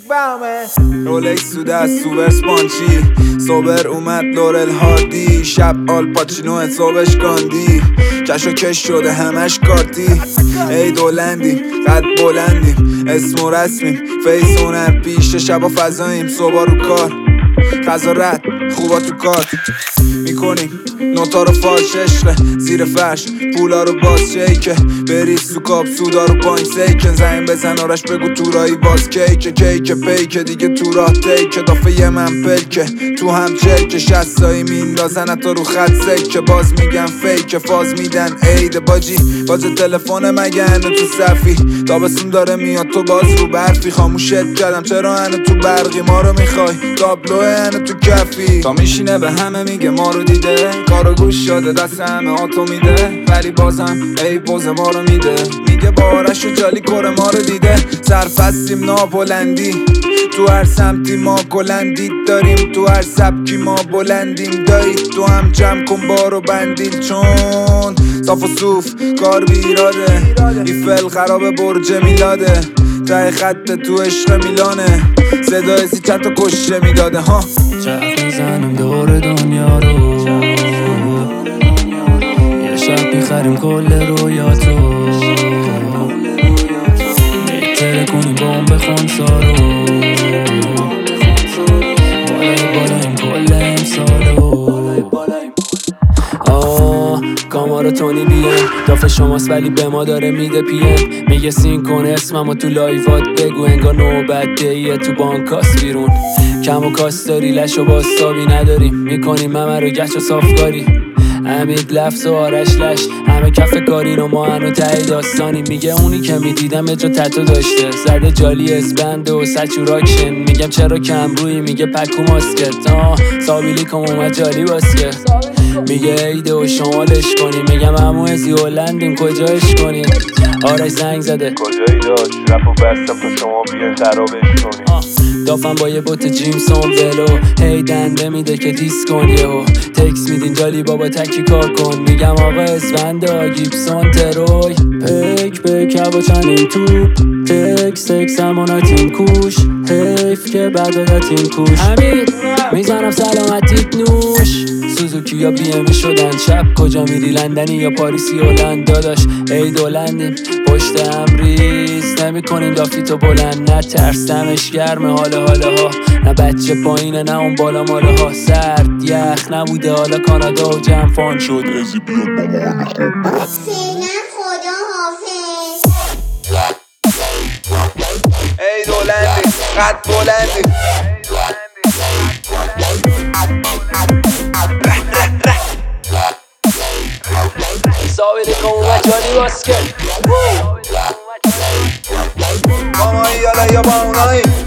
رولکس تو دست سوبر سپانچی صبر اومد لورل هاردی شب آل پاچینو صبحش گاندی کش و کش شده همش کارتی ای دولندیم قد بلندیم اسم و رسمیم فیس هنر پیش شبا فضاییم صبح رو کار غذا رد خوبا تو کار میکنیم نوتا رو فالش عشقه زیر فرش پولا رو باز شیکه بریز تو کاب سودا رو پایین سیکن زنگ بزن آرش بگو تورایی باز کیکه کیکه پیکه دیگه تو راه تیکه دافه من پلکه تو هم چلکه شستایی میندازن تا رو خط سکه باز میگن فیکه فاز میدن عید باجی باز تلفن مگه هنو تو صفی تابستون داره میاد تو باز رو برفی خاموشت کردم چرا هنو تو برقی ما رو میخوای تابلو هنو تو کفی تا میشینه به همه میگه ما رو دیده کارو گوش شده دست همه آتو میده ولی بازم ای پوز ما رو میده میگه بارش و جالی کره ما رو دیده سرفستیم نابلندی تو هر سمتی ما کلندی داریم تو هر سبکی ما بلندیم دایی تو هم جمع کن بارو بندیل چون صاف و صوف کار بیراده ایفل خراب برج میلاده ته خط تو عشق میلانه صدای سی چند تا کشته میداده ها چرخ میزنم دور دنیا رو یه شب میخریم کل رویاتو میتره کنیم بمب خونسارو بالایم کل امسالو کامارو تونی بیان دافه شماست ولی به ما داره میده پیم میگه سین کن اسممو تو لایوات بگو انگار نوبت دیه تو بانکاس بیرون کم و کاس داری لش و باستابی نداریم میکنیم همه رو گچ و صافکاری امید لفظ و آرش لش همه کف کاری رو ما هنو تایی داستانی میگه اونی که میدیدم اجا تتو داشته زده جالی اسبنده و سچوراکشن میگم چرا کم روی میگه پکو ماسکت سابیلی کم اومد جالی باسکت میگه عیده و شمالش کنی میگم همو ازی هلندیم کجایش کنی آرش زنگ زده کجایی داشت رپ و بستم تا شما بیان خرابش کنی دافم با یه بوت جیمسون ولو هی دنده میده که دیس کن یهو تکس میدین جالی بابا تکی کار کن میگم آقا اسفندا گیبسون تروی پک پک هوا چنین توپ تکس هموناتین کوش حیف که بردادتین کوش همین میزنم سلامتیت نوش سوزوکی یا بیمی شدن شب کجا میری لندنی یا پاریسی هلند داداش ای دولندیم پشت هم ریز نمی کنیم دافیتو بلند نه ترسمش گرمه حالا ها نه بچه پایینه نه اون بالا ماله ها سرد یخ نبوده حالا کانادا و جمع فان شد ازی بیاد با ما فعلا خدا حافظ ای دولندی قد بلندی سابیلی کن اومد جالی باسکت با مایی یا با اونایی